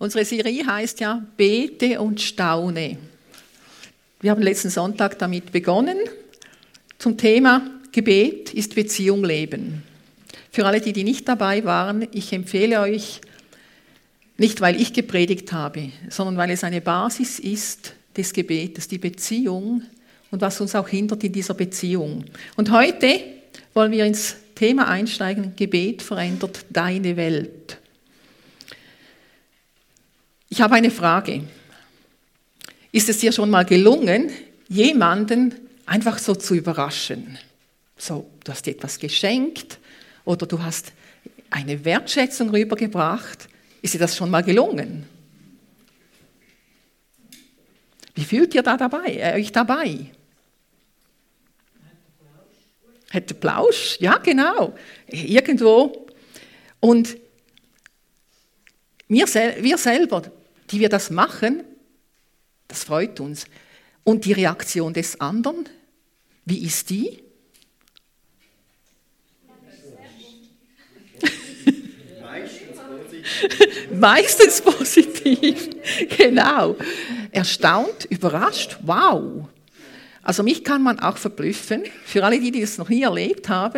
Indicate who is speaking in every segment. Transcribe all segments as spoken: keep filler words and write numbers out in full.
Speaker 1: Unsere Serie heißt ja Bete und Staune. Wir haben letzten Sonntag damit begonnen. Zum Thema Gebet ist Beziehung leben. Für alle, die, die nicht dabei waren, ich empfehle euch, nicht weil ich gepredigt habe, sondern weil es eine Basis ist des Gebetes, die Beziehung und was uns auch hindert in dieser Beziehung. Und heute wollen wir ins Thema einsteigen, Gebet verändert deine Welt. Ich habe eine Frage. Ist es dir schon mal gelungen, jemanden einfach so zu überraschen? So, du hast dir etwas geschenkt oder du hast eine Wertschätzung rübergebracht. Ist dir das schon mal gelungen? Wie fühlt ihr da dabei, äh, euch dabei? Hätte Plausch? Ja, genau. Irgendwo. Und wir, sel- wir selber, die wir das machen, das freut uns. Und die Reaktion des anderen, wie ist die? Meistens positiv, genau. Erstaunt, überrascht, wow. Also mich kann man auch verblüffen, für alle, die das noch nie erlebt haben.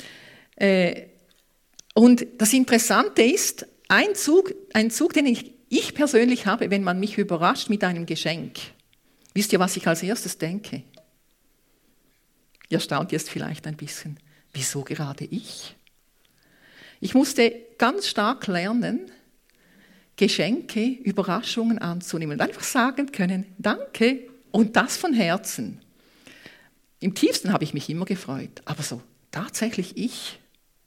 Speaker 1: Und das Interessante ist, ein Zug, ein Zug, den ich, ich persönlich habe, wenn man mich überrascht mit einem Geschenk. Wisst ihr, was ich als erstes denke? Ihr staunt jetzt vielleicht ein bisschen. Wieso gerade ich? Ich musste ganz stark lernen, Geschenke, Überraschungen anzunehmen und einfach sagen können, danke und das von Herzen. Im tiefsten habe ich mich immer gefreut, aber so tatsächlich ich.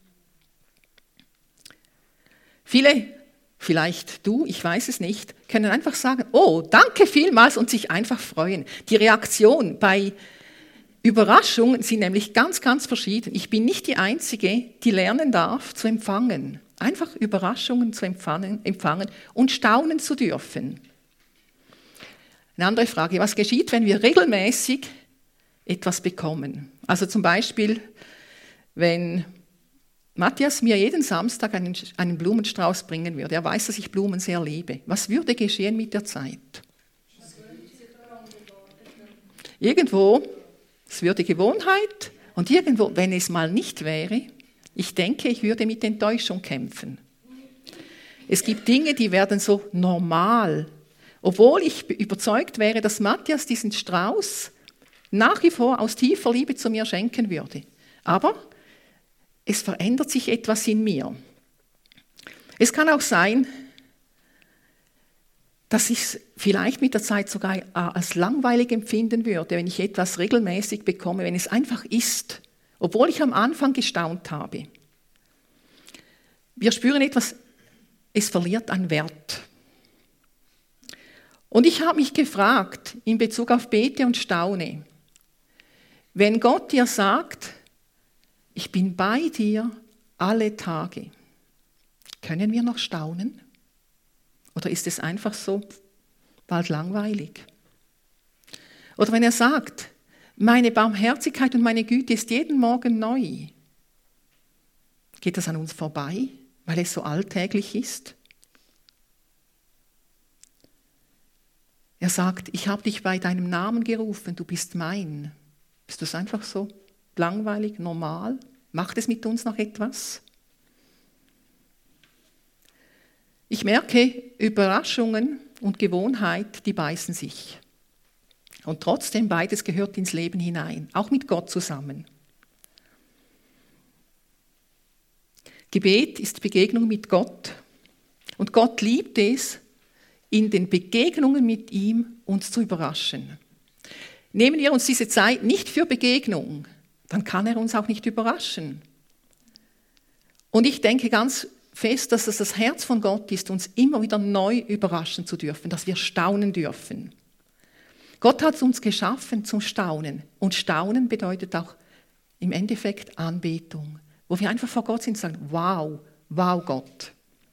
Speaker 1: Viele, vielleicht du, ich weiß es nicht, können einfach sagen, oh, danke vielmals und sich einfach freuen. Die Reaktion bei Überraschungen sind nämlich ganz, ganz verschieden. Ich bin nicht die Einzige, die lernen darf, zu empfangen. Einfach Überraschungen zu empfangen, empfangen und staunen zu dürfen. Eine andere Frage, was geschieht, wenn wir regelmäßig etwas bekommen? Also zum Beispiel, wenn Matthias mir jeden Samstag einen, einen Blumenstrauß bringen würde. Er weiß, dass ich Blumen sehr liebe. Was würde geschehen mit der Zeit? Irgendwo, es würde Gewohnheit und irgendwo, wenn es mal nicht wäre, ich denke, ich würde mit Enttäuschung kämpfen. Es gibt Dinge, die werden so normal, obwohl ich überzeugt wäre, dass Matthias diesen Strauß nach wie vor aus tiefer Liebe zu mir schenken würde. Aber es verändert sich etwas in mir. Es kann auch sein, dass ich es vielleicht mit der Zeit sogar als langweilig empfinden würde, wenn ich etwas regelmäßig bekomme, wenn es einfach ist, obwohl ich am Anfang gestaunt habe. Wir spüren etwas, es verliert an Wert. Und ich habe mich gefragt, in Bezug auf Bete und Staune, wenn Gott dir sagt, ich bin bei dir alle Tage, können wir noch staunen? Oder ist es einfach so bald langweilig? Oder wenn er sagt, meine Barmherzigkeit und meine Güte ist jeden Morgen neu, geht das an uns vorbei, weil es so alltäglich ist? Er sagt, ich habe dich bei deinem Namen gerufen, du bist mein. Ist das einfach so langweilig, normal? Macht es mit uns noch etwas? Ich merke, Überraschungen und Gewohnheit, die beißen sich. Und trotzdem, beides gehört ins Leben hinein, auch mit Gott zusammen. Gebet ist Begegnung mit Gott. Und Gott liebt es, in den Begegnungen mit ihm uns zu überraschen. Nehmen wir uns diese Zeit nicht für Begegnung, dann kann er uns auch nicht überraschen. Und ich denke ganz fest, dass es das Herz von Gott ist, uns immer wieder neu überraschen zu dürfen, dass wir staunen dürfen. Gott hat uns geschaffen zum Staunen. Und Staunen bedeutet auch im Endeffekt Anbetung, wo wir einfach vor Gott sind und sagen, wow, wow Gott.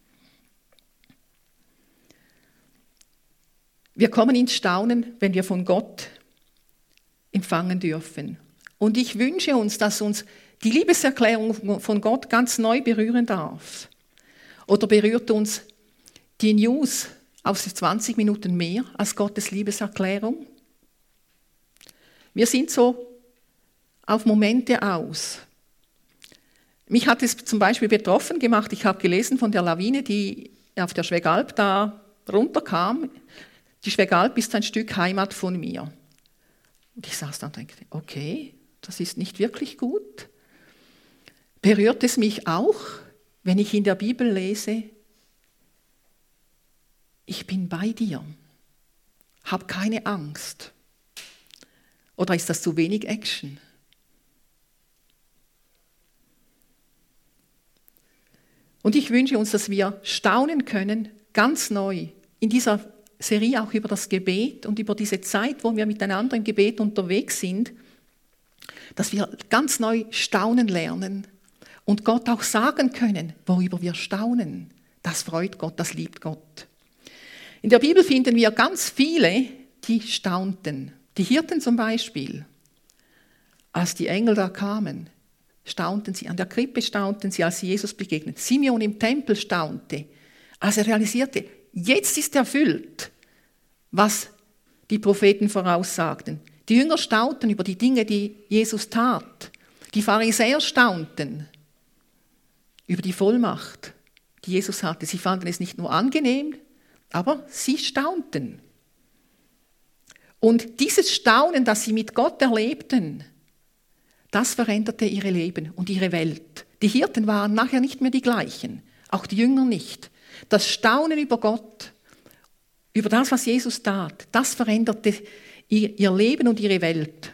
Speaker 1: Wir kommen ins Staunen, wenn wir von Gott empfangen dürfen. Und ich wünsche uns, dass uns die Liebeserklärung von Gott ganz neu berühren darf. Oder berührt uns die News auf zwanzig Minuten mehr als Gottes Liebeserklärung? Wir sind so auf Momente aus. Mich hat es zum Beispiel betroffen gemacht, ich habe gelesen von der Lawine, die auf der Schwegalp da runterkam. Die Schwegalp ist ein Stück Heimat von mir. Und ich saß da und dachte, okay, das ist nicht wirklich gut. Berührt es mich auch, wenn ich in der Bibel lese, ich bin bei dir, hab keine Angst? Oder ist das zu wenig Action? Und ich wünsche uns, dass wir staunen können, ganz neu, in dieser Serie auch über das Gebet und über diese Zeit, wo wir miteinander im Gebet unterwegs sind, dass wir ganz neu staunen lernen und Gott auch sagen können, worüber wir staunen. Das freut Gott, das liebt Gott. In der Bibel finden wir ganz viele, die staunten. Die Hirten zum Beispiel, als die Engel da kamen, staunten sie. An der Krippe staunten sie, als sie Jesus begegnet. Simeon im Tempel staunte, als er realisierte, jetzt ist erfüllt, was die Propheten voraussagten. Die Jünger staunten über die Dinge, die Jesus tat. Die Pharisäer staunten über die Vollmacht, die Jesus hatte. Sie fanden es nicht nur angenehm, aber sie staunten. Und dieses Staunen, das sie mit Gott erlebten, das veränderte ihre Leben und ihre Welt. Die Hirten waren nachher nicht mehr die gleichen, auch die Jünger nicht. Das Staunen über Gott, über das, was Jesus tat, das veränderte ihr Leben und ihre Welt.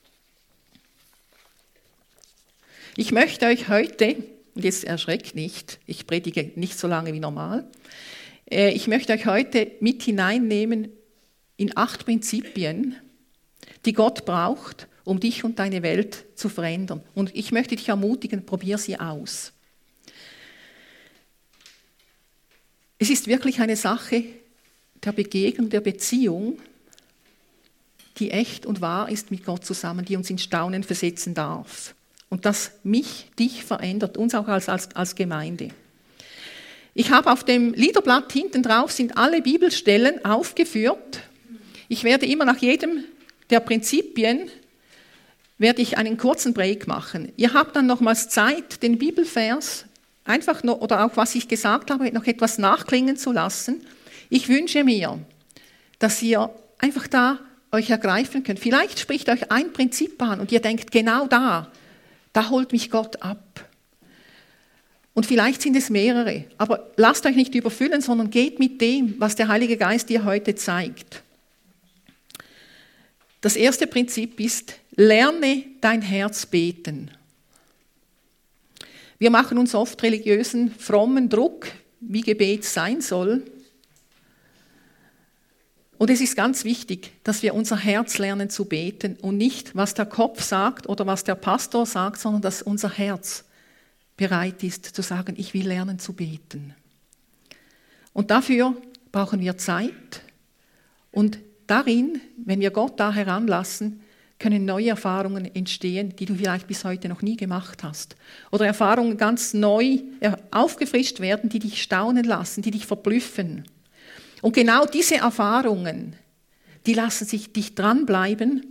Speaker 1: Ich möchte euch heute, und jetzt erschreckt nicht, ich predige nicht so lange wie normal, ich möchte euch heute mit hineinnehmen in acht Prinzipien, die Gott braucht, um dich und deine Welt zu verändern. Und ich möchte dich ermutigen, probier sie aus. Es ist wirklich eine Sache der Begegnung, der Beziehung, die echt und wahr ist mit Gott zusammen, die uns in Staunen versetzen darf. Und das mich, dich verändert, uns auch als, als, als Gemeinde. Ich habe auf dem Liederblatt hinten drauf sind alle Bibelstellen aufgeführt. Ich werde immer nach jedem der Prinzipien werde ich einen kurzen Break machen. Ihr habt dann nochmals Zeit, den Bibelvers einfach noch, oder auch was ich gesagt habe, noch etwas nachklingen zu lassen. Ich wünsche mir, dass ihr einfach da euch ergreifen könnt. Vielleicht spricht euch ein Prinzip an und ihr denkt, genau da, da holt mich Gott ab. Und vielleicht sind es mehrere, aber lasst euch nicht überfüllen, sondern geht mit dem, was der Heilige Geist dir heute zeigt. Das erste Prinzip ist, lerne dein Herz beten. Wir machen uns oft religiösen, frommen Druck, wie Gebet sein soll. Und es ist ganz wichtig, dass wir unser Herz lernen zu beten und nicht, was der Kopf sagt oder was der Pastor sagt, sondern dass unser Herz bereit ist zu sagen, ich will lernen zu beten. Und dafür brauchen wir Zeit und darin, wenn wir Gott da heranlassen, können neue Erfahrungen entstehen, die du vielleicht bis heute noch nie gemacht hast. Oder Erfahrungen ganz neu aufgefrischt werden, die dich staunen lassen, die dich verblüffen. Und genau diese Erfahrungen, die lassen sich dich dranbleiben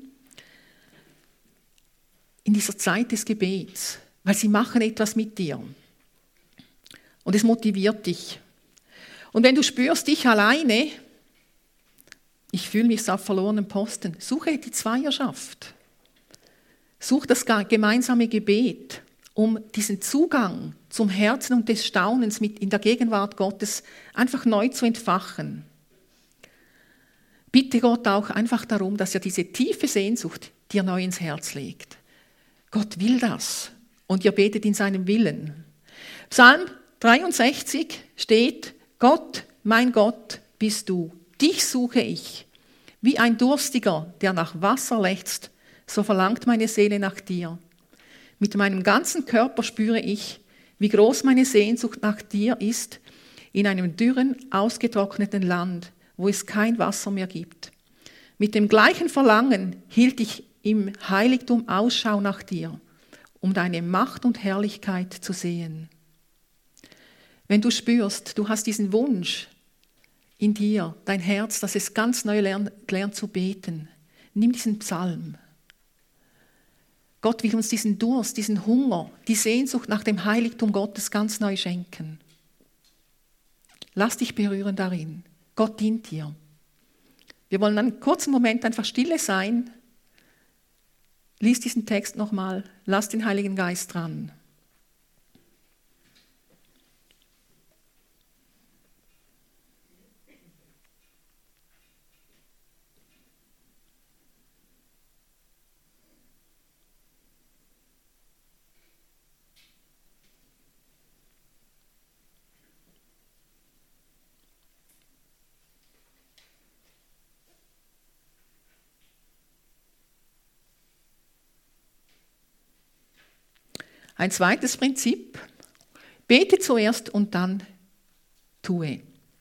Speaker 1: in dieser Zeit des Gebets, weil sie machen etwas mit dir. Und es motiviert dich. Und wenn du spürst, dich alleine, ich fühle mich so auf verlorenen Posten, suche die Zweierschaft. Such das gemeinsame Gebet, um diesen Zugang zum Herzen und des Staunens mit in der Gegenwart Gottes einfach neu zu entfachen. Bitte Gott auch einfach darum, dass er diese tiefe Sehnsucht dir neu ins Herz legt. Gott will das und ihr betet in seinem Willen. Psalm dreiundsechzig steht, Gott, mein Gott, bist du. Dich suche ich. Wie ein Durstiger, der nach Wasser lechzt, so verlangt meine Seele nach dir. Mit meinem ganzen Körper spüre ich, wie groß meine Sehnsucht nach dir ist, in einem dürren, ausgetrockneten Land, wo es kein Wasser mehr gibt. Mit dem gleichen Verlangen hielt ich im Heiligtum Ausschau nach dir, um deine Macht und Herrlichkeit zu sehen. Wenn du spürst, du hast diesen Wunsch, in dir, dein Herz, dass es ganz neu lernt, lernt zu beten. Nimm diesen Psalm. Gott will uns diesen Durst, diesen Hunger, die Sehnsucht nach dem Heiligtum Gottes ganz neu schenken. Lass dich berühren darin. Gott dient dir. Wir wollen einen kurzen Moment einfach stille sein. Lies diesen Text nochmal. Lass den Heiligen Geist dran. Ein zweites Prinzip, bete zuerst und dann tue.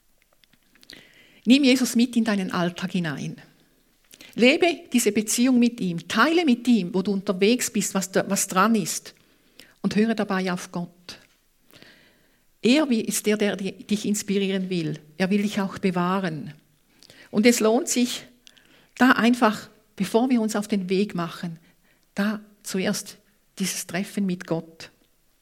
Speaker 1: Nimm Jesus mit in deinen Alltag hinein. Lebe diese Beziehung mit ihm, teile mit ihm, wo du unterwegs bist, was, da, was dran ist und höre dabei auf Gott. Er ist der, der dich inspirieren will. Er will dich auch bewahren. Und es lohnt sich, da einfach, bevor wir uns auf den Weg machen, da zuerst dieses Treffen mit Gott.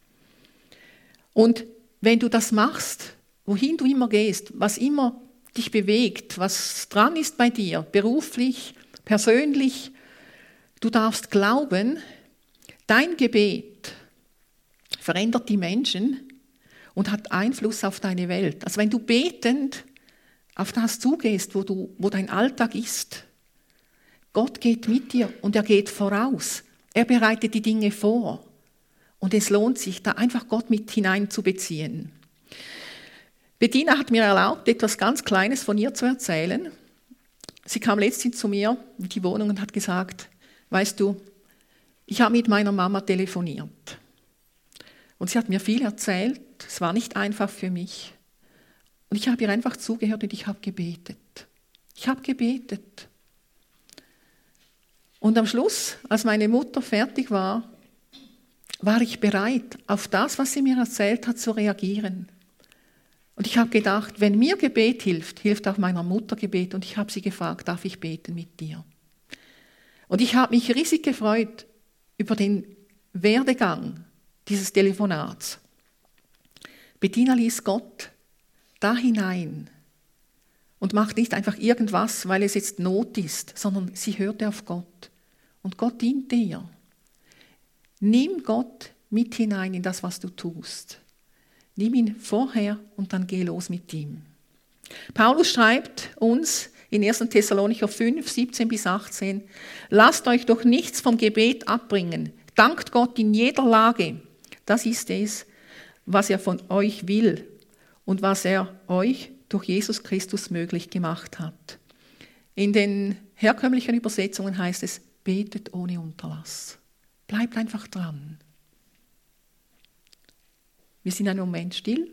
Speaker 1: Und wenn du das machst, wohin du immer gehst, was immer dich bewegt, was dran ist bei dir, beruflich, persönlich, du darfst glauben, dein Gebet verändert die Menschen und hat Einfluss auf deine Welt. Also wenn du betend auf das zugehst, wo, du, wo dein Alltag ist, Gott geht mit dir und er geht voraus. Er bereitet die Dinge vor und es lohnt sich, da einfach Gott mit hineinzubeziehen. Bettina hat mir erlaubt, etwas ganz Kleines von ihr zu erzählen. Sie kam letztens zu mir in die Wohnung und hat gesagt, weißt du, ich habe mit meiner Mama telefoniert. Und sie hat mir viel erzählt, es war nicht einfach für mich. Und ich habe ihr einfach zugehört und ich habe gebetet. Ich habe gebetet. Und am Schluss, als meine Mutter fertig war, war ich bereit, auf das, was sie mir erzählt hat, zu reagieren. Und ich habe gedacht, wenn mir Gebet hilft, hilft auch meiner Mutter Gebet. Und ich habe sie gefragt, darf ich beten mit dir? Und ich habe mich riesig gefreut über den Werdegang dieses Telefonats. Bettina ließ Gott da hinein und macht nicht einfach irgendwas, weil es jetzt Not ist, sondern sie hörte auf Gott. Und Gott dient dir. Nimm Gott mit hinein in das, was du tust. Nimm ihn vorher und dann geh los mit ihm. Paulus schreibt uns in erster Thessalonicher fünf, siebzehn bis achtzehn, lasst euch doch nichts vom Gebet abbringen. Dankt Gott in jeder Lage. Das ist es, was er von euch will und was er euch durch Jesus Christus möglich gemacht hat. In den herkömmlichen Übersetzungen heißt es, betet ohne Unterlass. Bleibt einfach dran. Wir sind einen Moment still.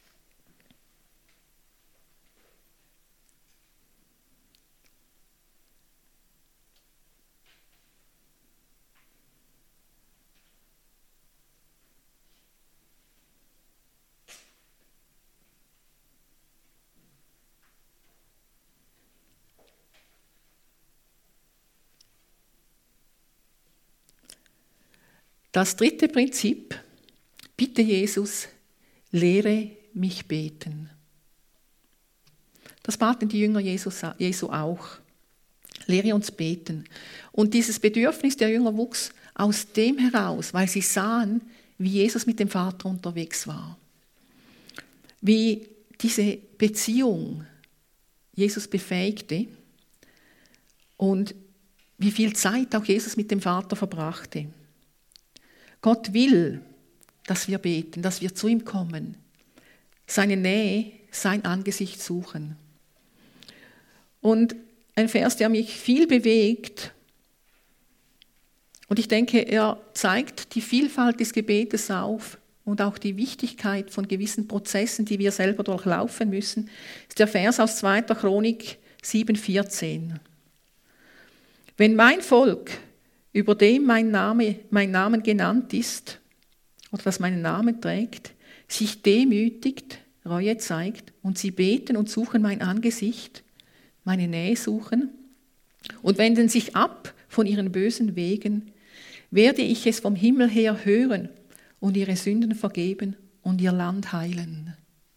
Speaker 1: Das dritte Prinzip, bitte Jesus, lehre mich beten. Das baten die Jünger Jesus, Jesu auch. Lehre uns beten. Und dieses Bedürfnis der Jünger wuchs aus dem heraus, weil sie sahen, wie Jesus mit dem Vater unterwegs war. Wie diese Beziehung Jesus befähigte und wie viel Zeit auch Jesus mit dem Vater verbrachte. Gott will, dass wir beten, dass wir zu ihm kommen, seine Nähe, sein Angesicht suchen. Und ein Vers, der mich viel bewegt, und ich denke, er zeigt die Vielfalt des Gebetes auf und auch die Wichtigkeit von gewissen Prozessen, die wir selber durchlaufen müssen, ist der Vers aus zweiter Chronik sieben, vierzehn. Wenn mein Volk, über dem mein Name, mein Name genannt ist, oder das meinen Namen trägt, sich demütigt, Reue zeigt und sie beten und suchen mein Angesicht, meine Nähe suchen und wenden sich ab von ihren bösen Wegen, werde ich es vom Himmel her hören und ihre Sünden vergeben und ihr Land heilen.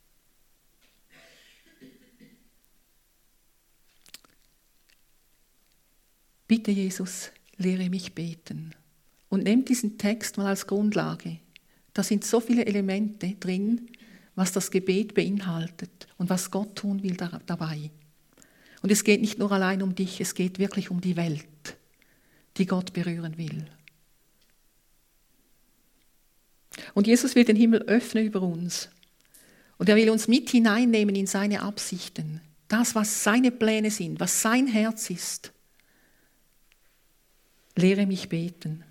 Speaker 1: Bitte, Jesus, lehre mich beten. Und nehmt diesen Text mal als Grundlage. Da sind so viele Elemente drin, was das Gebet beinhaltet und was Gott tun will dabei. Und es geht nicht nur allein um dich, es geht wirklich um die Welt, die Gott berühren will. Und Jesus will den Himmel öffnen über uns. Und er will uns mit hineinnehmen in seine Absichten. Das, was seine Pläne sind, was sein Herz ist. Lehre mich beten.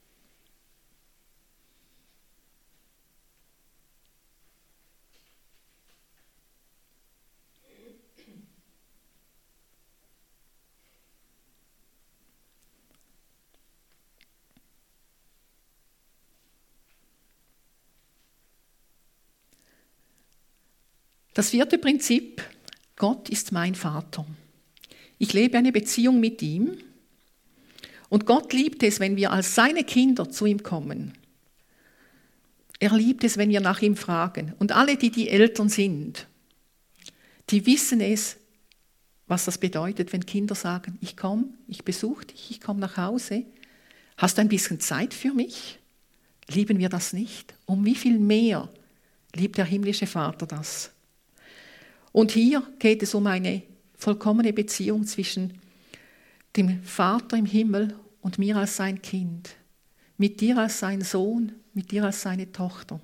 Speaker 1: Das vierte Prinzip, Gott ist mein Vater. Ich lebe eine Beziehung mit ihm und Gott liebt es, wenn wir als seine Kinder zu ihm kommen. Er liebt es, wenn wir nach ihm fragen. Und alle, die die Eltern sind, die wissen es, was das bedeutet, wenn Kinder sagen, ich komme, ich besuche dich, ich komme nach Hause. Hast du ein bisschen Zeit für mich? Lieben wir das nicht? Um wie viel mehr liebt der himmlische Vater das? Und hier geht es um eine vollkommene Beziehung zwischen dem Vater im Himmel und mir als sein Kind, mit dir als sein Sohn, mit dir als seine Tochter.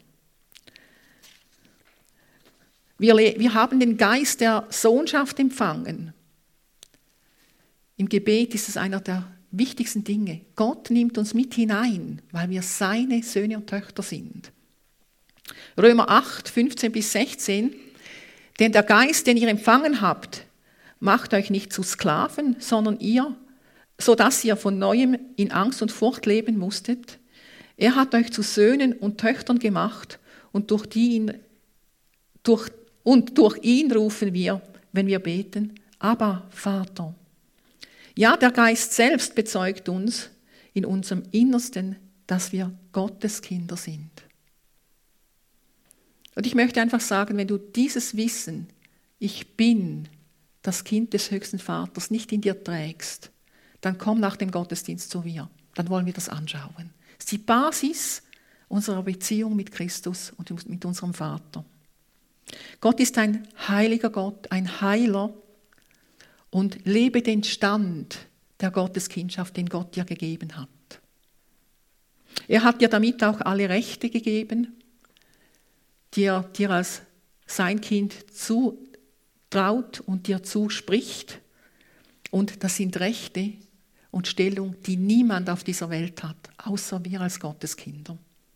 Speaker 1: Wir, wir haben den Geist der Sohnschaft empfangen. Im Gebet ist es einer der wichtigsten Dinge. Gott nimmt uns mit hinein, weil wir seine Söhne und Töchter sind. Römer acht, fünfzehn bis sechzehn. Denn der Geist, den ihr empfangen habt, macht euch nicht zu Sklaven, sondern ihr, so dass ihr von Neuem in Angst und Furcht leben musstet. Er hat euch zu Söhnen und Töchtern gemacht und durch, die ihn, durch, und durch ihn rufen wir, wenn wir beten, Abba, Vater. Ja, der Geist selbst bezeugt uns in unserem Innersten, dass wir Gottes Kinder sind. Und ich möchte einfach sagen, wenn du dieses Wissen, ich bin das Kind des höchsten Vaters, nicht in dir trägst, dann komm nach dem Gottesdienst zu mir. Dann wollen wir das anschauen. Das ist die Basis unserer Beziehung mit Christus und mit unserem Vater. Gott ist ein heiliger Gott, ein Heiler und lebe den Stand der Gotteskindschaft, den Gott dir gegeben hat. Er hat dir damit auch alle Rechte gegeben, die er dir als sein Kind zutraut und dir zuspricht. Und das sind Rechte und Stellung, die niemand auf dieser Welt hat, außer wir als Gotteskinder.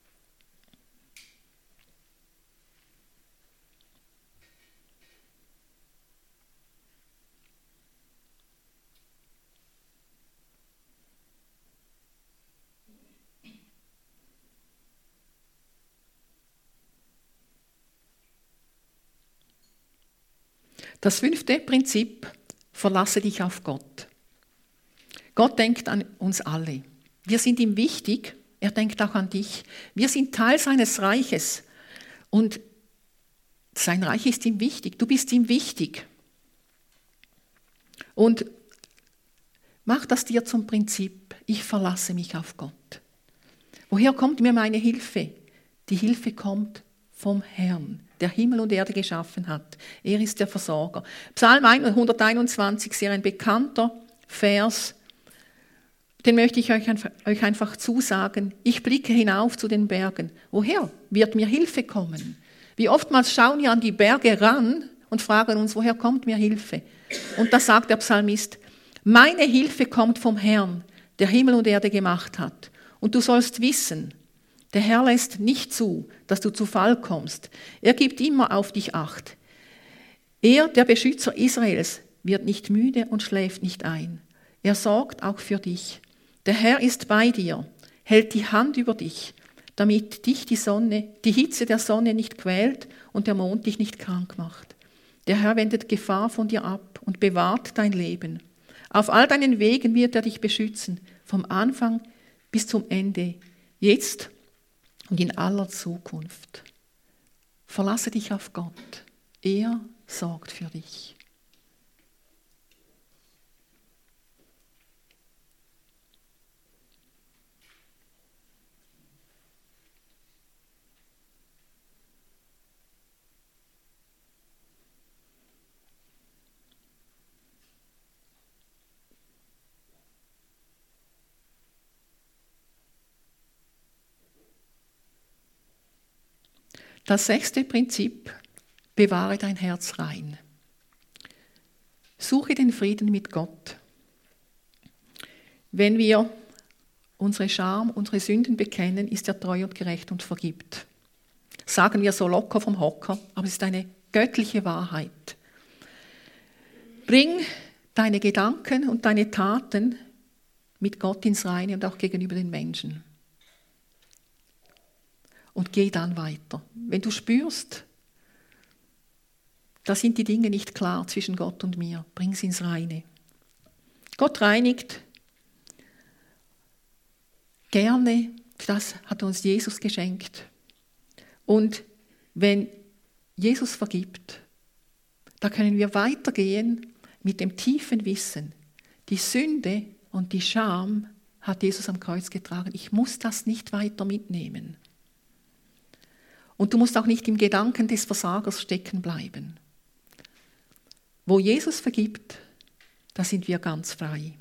Speaker 1: Das fünfte Prinzip, verlasse dich auf Gott. Gott denkt an uns alle. Wir sind ihm wichtig, er denkt auch an dich. Wir sind Teil seines Reiches und sein Reich ist ihm wichtig. Du bist ihm wichtig. Und mach das dir zum Prinzip, ich verlasse mich auf Gott. Woher kommt mir meine Hilfe? Die Hilfe kommt vom Herrn, der Himmel und Erde geschaffen hat. Er ist der Versorger. Psalm hunderteinundzwanzig, sehr ein bekannter Vers, den möchte ich euch einfach zusagen. Ich blicke hinauf zu den Bergen. Woher wird mir Hilfe kommen? Wie oftmals schauen wir an die Berge ran und fragen uns, woher kommt mir Hilfe? Und da sagt der Psalmist, meine Hilfe kommt vom Herrn, der Himmel und Erde gemacht hat. Und du sollst wissen, der Herr lässt nicht zu, dass du zu Fall kommst. Er gibt immer auf dich Acht. Er, der Beschützer Israels, wird nicht müde und schläft nicht ein. Er sorgt auch für dich. Der Herr ist bei dir, hält die Hand über dich, damit dich die Sonne, die Hitze der Sonne nicht quält und der Mond dich nicht krank macht. Der Herr wendet Gefahr von dir ab und bewahrt dein Leben. Auf all deinen Wegen wird er dich beschützen, vom Anfang bis zum Ende, jetzt und in aller Zukunft. Verlasse dich auf Gott. Er sorgt für dich. Das sechste Prinzip: Bewahre dein Herz rein. Suche den Frieden mit Gott. Wenn wir unsere Scham, unsere Sünden bekennen, ist er treu und gerecht und vergibt. Sagen wir so locker vom Hocker, aber es ist eine göttliche Wahrheit. Bring deine Gedanken und deine Taten mit Gott ins Reine und auch gegenüber den Menschen. Und geh dann weiter. Wenn du spürst, da sind die Dinge nicht klar zwischen Gott und mir, bring sie ins Reine. Gott reinigt gerne, das hat uns Jesus geschenkt. Und wenn Jesus vergibt, da können wir weitergehen mit dem tiefen Wissen. Die Sünde und die Scham hat Jesus am Kreuz getragen. Ich muss das nicht weiter mitnehmen. Und du musst auch nicht im Gedanken des Versagers stecken bleiben. Wo Jesus vergibt, da sind wir ganz frei.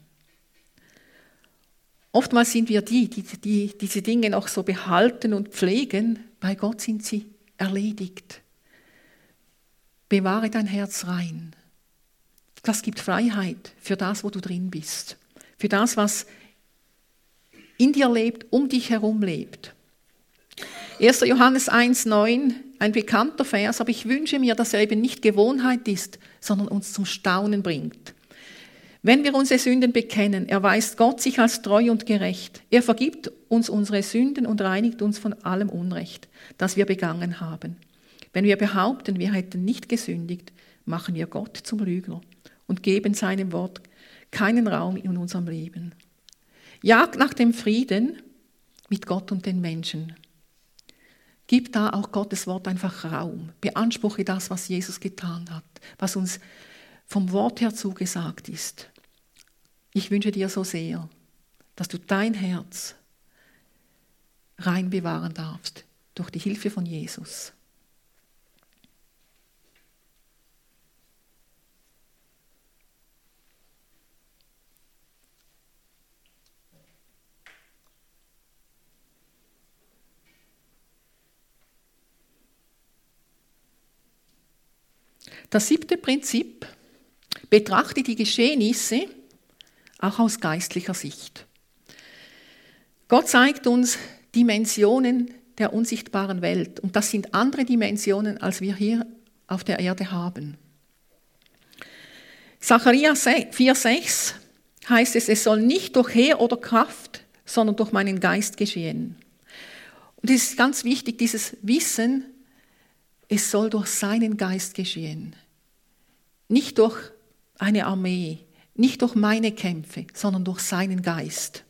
Speaker 1: Oftmals sind wir die, die, die diese Dinge noch so behalten und pflegen. Bei Gott sind sie erledigt. Bewahre dein Herz rein. Das gibt Freiheit für das, wo du drin bist. Für das, was in dir lebt, um dich herum lebt. erster Johannes eins neun, ein bekannter Vers, aber ich wünsche mir, dass er eben nicht Gewohnheit ist, sondern uns zum Staunen bringt. Wenn wir unsere Sünden bekennen, erweist Gott sich als treu und gerecht. Er vergibt uns unsere Sünden und reinigt uns von allem Unrecht, das wir begangen haben. Wenn wir behaupten, wir hätten nicht gesündigt, machen wir Gott zum Lügner und geben seinem Wort keinen Raum in unserem Leben. Jagd nach dem Frieden mit Gott und den Menschen. Gib da auch Gottes Wort einfach Raum. Beanspruche das, was Jesus getan hat, was uns vom Wort her zugesagt ist. Ich wünsche dir so sehr, dass du dein Herz rein bewahren darfst durch die Hilfe von Jesus. Das siebte Prinzip: Betrachte die Geschehnisse auch aus geistlicher Sicht. Gott zeigt uns Dimensionen der unsichtbaren Welt. Und das sind andere Dimensionen, als wir hier auf der Erde haben. Sacharja vier sechs heißt es, es soll nicht durch Heer oder Kraft, sondern durch meinen Geist geschehen. Und es ist ganz wichtig, dieses Wissen, es soll durch seinen Geist geschehen. Nicht durch eine Armee, nicht durch meine Kämpfe, sondern durch seinen Geist.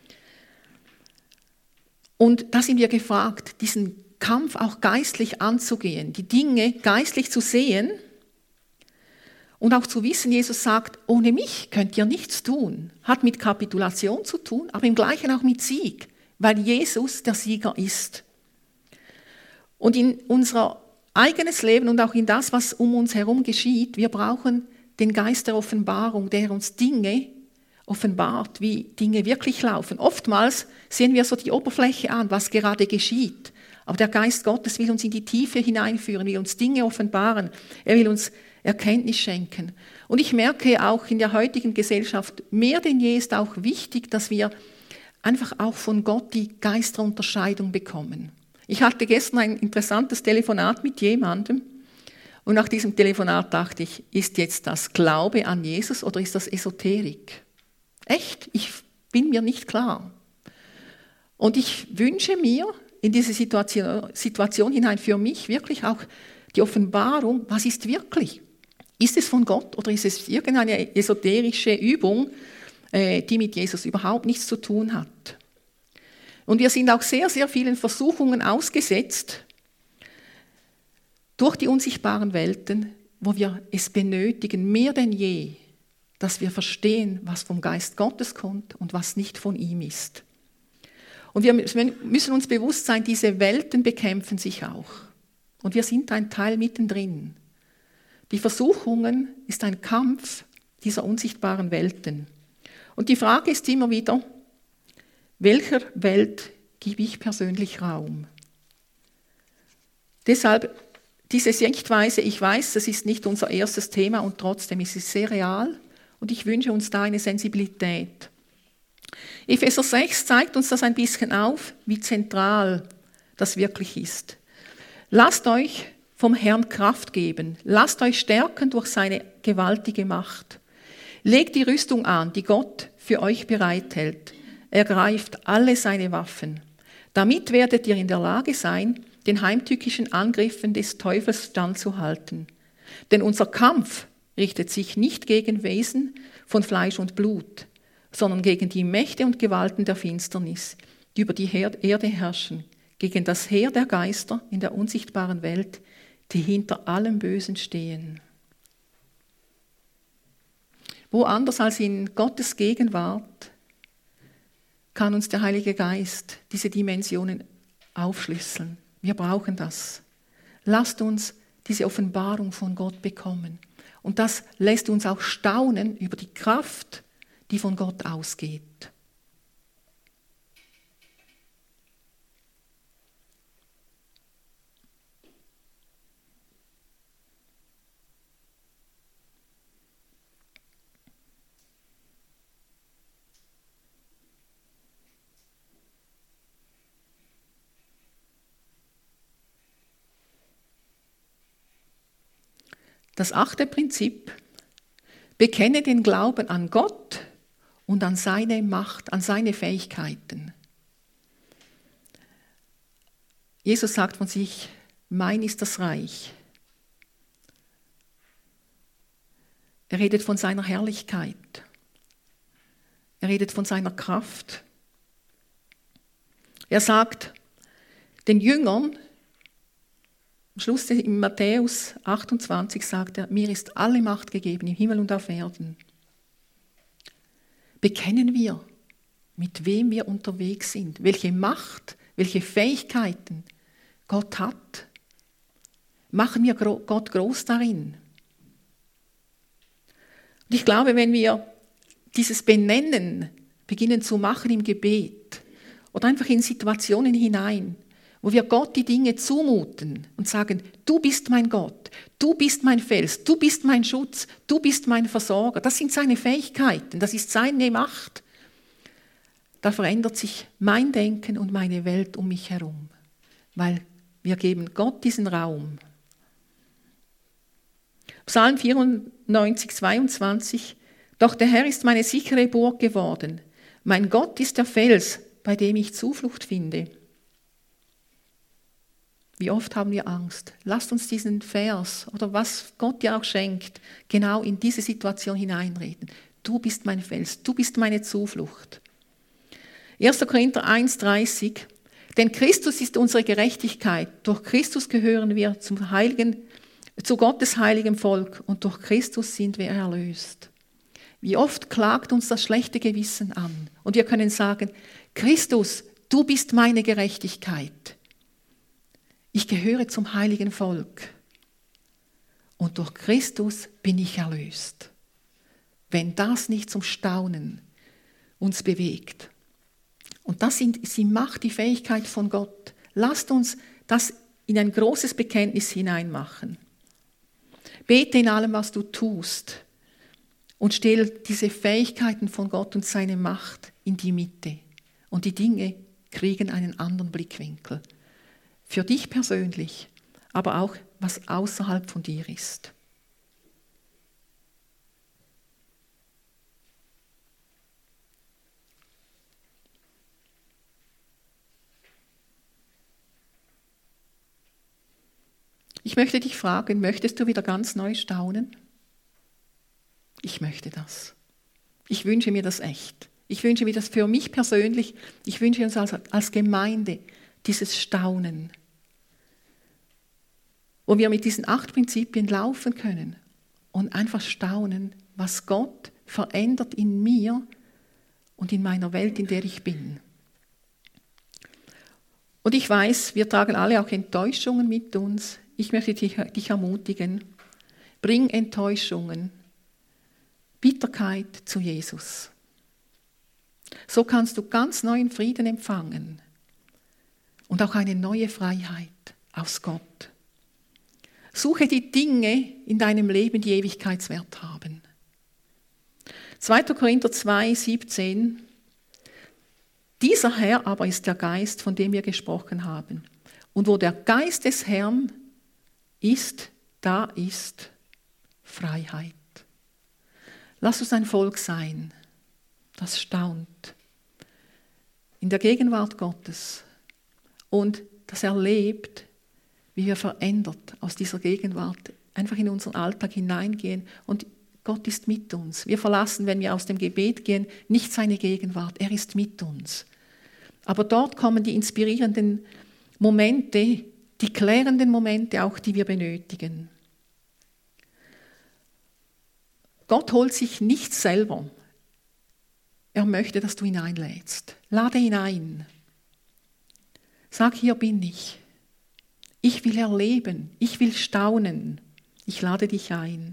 Speaker 1: Und da sind wir gefragt, diesen Kampf auch geistlich anzugehen, die Dinge geistlich zu sehen und auch zu wissen, Jesus sagt, ohne mich könnt ihr nichts tun. Hat mit Kapitulation zu tun, aber im Gleichen auch mit Sieg, weil Jesus der Sieger ist. Und in unser eigenes Leben und auch in das, was um uns herum geschieht, wir brauchen den Geist der Offenbarung, der uns Dinge offenbart, wie Dinge wirklich laufen. Oftmals sehen wir so die Oberfläche an, was gerade geschieht. Aber der Geist Gottes will uns in die Tiefe hineinführen, will uns Dinge offenbaren. Er will uns Erkenntnis schenken. Und ich merke auch in der heutigen Gesellschaft, mehr denn je ist auch wichtig, dass wir einfach auch von Gott die Geisterunterscheidung bekommen. Ich hatte gestern ein interessantes Telefonat mit jemandem und nach diesem Telefonat dachte ich, ist jetzt das Glaube an Jesus oder ist das Esoterik? Echt? Ich bin mir nicht klar. Und ich wünsche mir in diese Situation, Situation hinein für mich wirklich auch Die Offenbarung, was ist wirklich? Ist es von Gott oder ist es irgendeine esoterische Übung, die mit Jesus überhaupt nichts zu tun hat? Und wir sind auch sehr, sehr vielen Versuchungen ausgesetzt durch die unsichtbaren Welten, wo wir es benötigen, mehr denn je, dass wir verstehen, was vom Geist Gottes kommt und was nicht von ihm ist. Und wir müssen uns bewusst sein, diese Welten bekämpfen sich auch. Und wir sind ein Teil mittendrin. Die Versuchungen ist ein Kampf dieser unsichtbaren Welten. Und die Frage ist immer wieder, welcher Welt gebe ich persönlich Raum? Deshalb diese Sichtweise, ich weiß, das ist nicht unser erstes Thema und trotzdem ist es sehr real und ich wünsche uns da eine Sensibilität. Epheser sechs zeigt uns das ein bisschen auf, wie zentral das wirklich ist. Lasst euch vom Herrn Kraft geben, lasst euch stärken durch seine gewaltige Macht. Legt die Rüstung an, die Gott für euch bereithält. Ergreift alle seine Waffen. Damit werdet ihr in der Lage sein, den heimtückischen Angriffen des Teufels standzuhalten. Denn unser Kampf richtet sich nicht gegen Wesen von Fleisch und Blut, sondern gegen die Mächte und Gewalten der Finsternis, die über die Erde herrschen, gegen das Heer der Geister in der unsichtbaren Welt, die hinter allem Bösen stehen. Wo anders als in Gottes Gegenwart kann uns der Heilige Geist diese Dimensionen aufschlüsseln. Wir brauchen das. Lasst uns diese Offenbarung von Gott bekommen. Und das lässt uns auch staunen über die Kraft, die von Gott ausgeht. Das achte Prinzip: Bekenne den Glauben an Gott und an seine Macht, an seine Fähigkeiten. Jesus sagt von sich, mein ist das Reich. Er redet von seiner Herrlichkeit. Er redet von seiner Kraft. Er sagt den Jüngern, am Schluss in Matthäus achtundzwanzig sagt er, mir ist alle Macht gegeben im Himmel und auf Erden. Bekennen wir, mit wem wir unterwegs sind, welche Macht, welche Fähigkeiten Gott hat. Machen wir Gott groß darin. Und ich glaube, wenn wir dieses Benennen beginnen zu machen im Gebet oder einfach in Situationen hinein, wo wir Gott die Dinge zumuten und sagen, du bist mein Gott, du bist mein Fels, du bist mein Schutz, du bist mein Versorger. Das sind seine Fähigkeiten, das ist seine Macht. Da verändert sich mein Denken und meine Welt um mich herum, weil wir geben Gott diesen Raum. Psalm vierundneunzig, zweiundzwanzig, doch der Herr ist meine sichere Burg geworden. Mein Gott ist der Fels, bei dem ich Zuflucht finde. Wie oft haben wir Angst? Lasst uns diesen Vers oder was Gott dir auch schenkt, genau in diese Situation hineinreden. Du bist mein Fels, du bist meine Zuflucht. erster Korinther eins, dreißig. Denn Christus ist unsere Gerechtigkeit. Durch Christus gehören wir zum heiligen, zu Gottes heiligem Volk und durch Christus sind wir erlöst. Wie oft klagt uns das schlechte Gewissen an und wir können sagen, Christus, du bist meine Gerechtigkeit. Ich gehöre zum heiligen Volk und durch Christus bin ich erlöst. Wenn das nicht zum Staunen uns bewegt. Und das sind, sie macht die Fähigkeit von Gott. Lasst uns das in ein großes Bekenntnis hineinmachen. Bete in allem, was du tust und stell diese Fähigkeiten von Gott und seine Macht in die Mitte. Und die Dinge kriegen einen anderen Blickwinkel. Für dich persönlich, aber auch was außerhalb von dir ist. Ich möchte dich fragen, möchtest du wieder ganz neu staunen? Ich möchte das. Ich wünsche mir das echt. Ich wünsche mir das für mich persönlich. Ich wünsche uns als, als Gemeinde dieses Staunen, wo wir mit diesen acht Prinzipien laufen können und einfach staunen, was Gott verändert in mir und in meiner Welt, in der ich bin. Und ich weiß, wir tragen alle auch Enttäuschungen mit uns. Ich möchte dich, dich ermutigen, bring Enttäuschungen, Bitterkeit zu Jesus. So kannst du ganz neuen Frieden empfangen und auch eine neue Freiheit aus Gott. Suche die Dinge in deinem Leben, die Ewigkeitswert haben. zweiter Korinther zwei, siebzehn. Dieser Herr aber ist der Geist, von dem wir gesprochen haben. Und wo der Geist des Herrn ist, da ist Freiheit. Lass uns ein Volk sein, das staunt in der Gegenwart Gottes und das erlebt, wie wir verändert aus dieser Gegenwart einfach in unseren Alltag hineingehen und Gott ist mit uns. Wir verlassen, wenn wir aus dem Gebet gehen, nicht seine Gegenwart, er ist mit uns. Aber dort kommen die inspirierenden Momente, die klärenden Momente auch, die wir benötigen. Gott holt sich nicht selber. Er möchte, dass du ihn einlädst. Lade ihn ein. Sag, hier bin ich. Ich will erleben. Ich will staunen. Ich lade dich ein.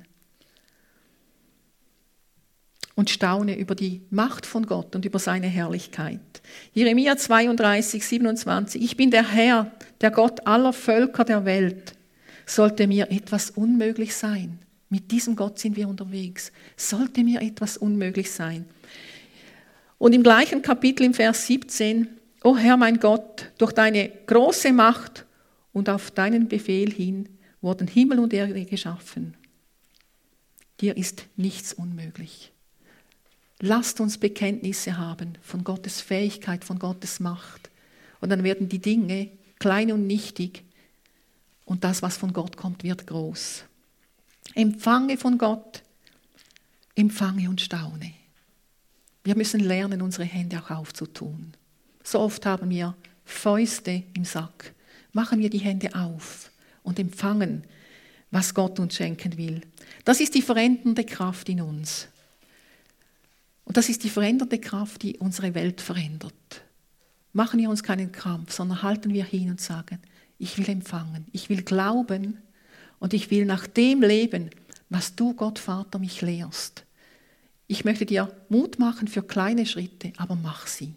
Speaker 1: Und staune über die Macht von Gott und über seine Herrlichkeit. Jeremia zweiunddreißig, siebenundzwanzig. Ich bin der Herr, der Gott aller Völker der Welt. Sollte mir etwas unmöglich sein? Mit diesem Gott sind wir unterwegs. Sollte mir etwas unmöglich sein? Und im gleichen Kapitel im Vers siebzehn. O Herr, mein Gott, durch deine große Macht und auf deinen Befehl hin wurden Himmel und Erde geschaffen. Dir ist nichts unmöglich. Lasst uns Bekenntnisse haben von Gottes Fähigkeit, von Gottes Macht. Und dann werden die Dinge klein und nichtig und das, was von Gott kommt, wird groß. Empfange von Gott, empfange und staune. Wir müssen lernen, unsere Hände auch aufzutun. So oft haben wir Fäuste im Sack. Machen wir die Hände auf und empfangen, was Gott uns schenken will. Das ist die verändernde Kraft in uns. Und das ist die veränderte Kraft, die unsere Welt verändert. Machen wir uns keinen Krampf, sondern halten wir hin und sagen, ich will empfangen, ich will glauben und ich will nach dem leben, was du, Gott Vater, mich lehrst. Ich möchte dir Mut machen für kleine Schritte, aber mach sie.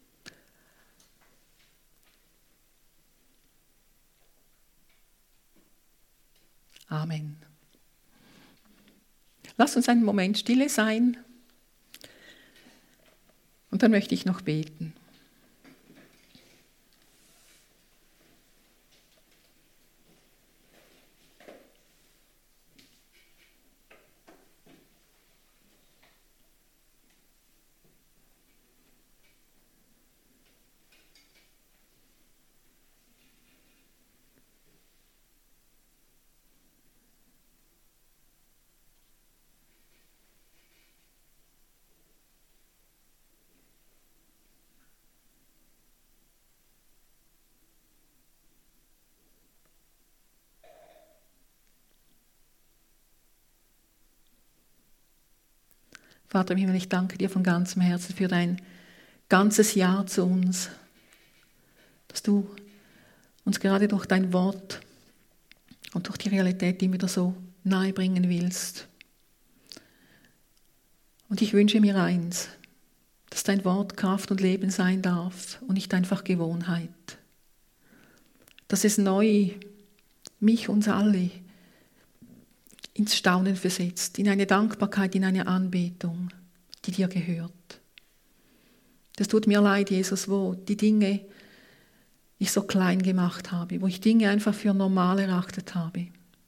Speaker 1: Amen. Lass uns einen Moment stille sein. Und dann möchte ich noch beten. Vater im Himmel, ich danke dir von ganzem Herzen für dein ganzes Ja zu uns, dass du uns gerade durch dein Wort und durch die Realität, die mir da so nahe bringen willst. Und ich wünsche mir eins, dass dein Wort Kraft und Leben sein darf und nicht einfach Gewohnheit. Dass es neu mich, uns alle, ins Staunen versetzt, in eine Dankbarkeit, in eine Anbetung, die dir gehört. Das tut mir leid, Jesus, wo die Dinge ich so klein gemacht habe, wo ich Dinge einfach für normal erachtet habe.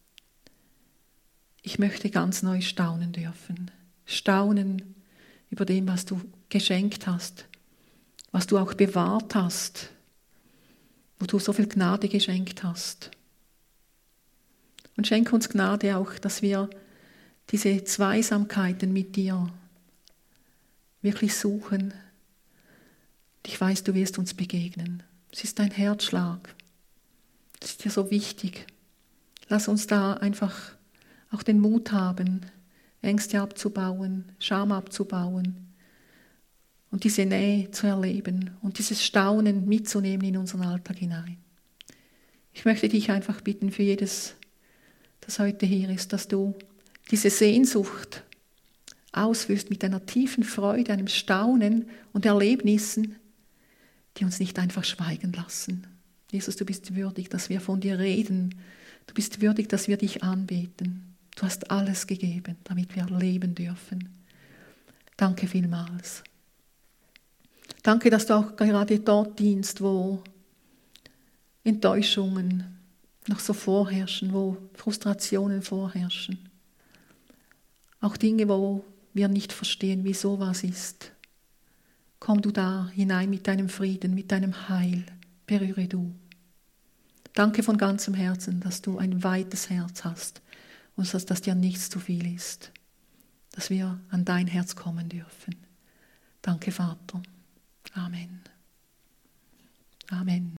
Speaker 1: Ich möchte ganz neu staunen dürfen. Staunen über dem, was du geschenkt hast, was du auch bewahrt hast, wo du so viel Gnade geschenkt hast. Und schenk uns Gnade auch, dass wir diese Zweisamkeiten mit dir wirklich suchen. Ich weiß, du wirst uns begegnen. Es ist dein Herzschlag. Es ist dir so wichtig. Lass uns da einfach auch den Mut haben, Ängste abzubauen, Scham abzubauen und diese Nähe zu erleben und dieses Staunen mitzunehmen in unseren Alltag hinein. Ich möchte dich einfach bitten für jedes, das heute hier ist, dass du diese Sehnsucht ausführst mit einer tiefen Freude, einem Staunen und Erlebnissen, die uns nicht einfach schweigen lassen. Jesus, du bist würdig, dass wir von dir reden. Du bist würdig, dass wir dich anbeten. Du hast alles gegeben, damit wir leben dürfen. Danke vielmals. Danke, dass du auch gerade dort dienst, wo Enttäuschungen noch so vorherrschen, wo Frustrationen vorherrschen. Auch Dinge, wo wir nicht verstehen, wieso was ist. Komm du da hinein mit deinem Frieden, mit deinem Heil. Berühre du. Danke von ganzem Herzen, dass du ein weites Herz hast und dass, dass dir nichts zu viel ist. Dass wir an dein Herz kommen dürfen. Danke, Vater. Amen. Amen.